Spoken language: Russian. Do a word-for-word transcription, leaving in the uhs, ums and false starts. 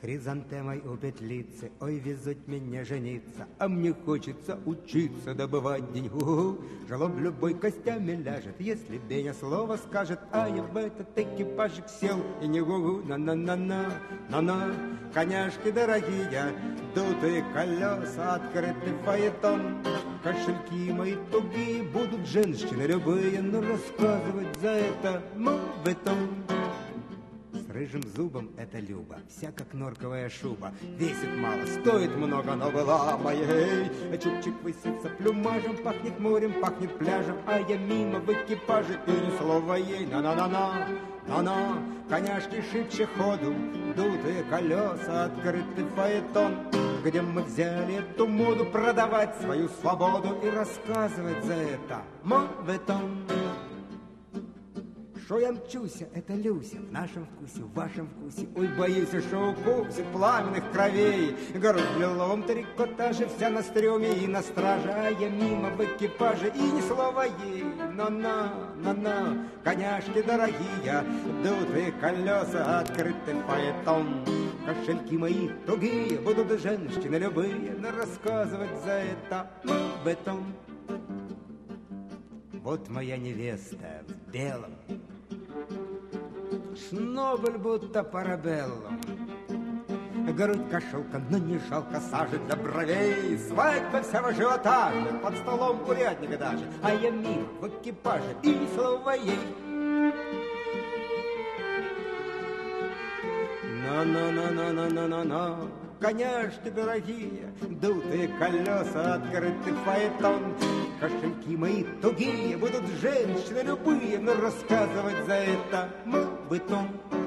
хризантемой у петлицы, ой, везут меня жениться, а мне хочется учиться добывать деньгу. Жлоб любой костями ляжет, если Беня слово скажет, а я в этот экипажик сел и не гугу. На-на-на-на, на-на, коняшки дорогие, дутые колеса, открытый фаэтон. Кошельки мои тугие, будут женщины любые, но рассказывать за это моветон. С рыжим зубом это Люба, вся как норковая шуба, весит мало, стоит много, но была моей. Чубчик высится плюмажем, пахнет морем, пахнет пляжем, а я мимо в экипаже и ни слова ей. На-на-на-на, на-на, коняшки шибче ходу, дутые колеса, открытый фаэтон. Где мы взяли эту моду продавать свою свободу и рассказывать за это моветон. Шо я мчуся, это Люся, в нашем вкусе, в вашем вкусе. Ой, боюсь, шо укусит пламенных кровей. Грудь в лиловом трикотаже, вся на стреме и на страже, а я мимо в экипаже и ни слова ей. На-на, на-на, коняшки дорогие, дутые колеса, открытый фаэтон. Кошельки мои тугие, будут женщины любые, но рассказывать за это моветон. Вот моя невеста в белом, шнобель будто парабеллум. Грудь кошелка, но не жалко сажи для бровей. Свадьба вся в ажиотаже, под столом курятника даже, а я мимо в экипаже и ни слова ей. На-на-на-на-на-на-на-на, коняшки дорогие, дутые колеса, открытый фаэтон. Кошельки мои тугие, будут женщины любые, но рассказывать за это моветон.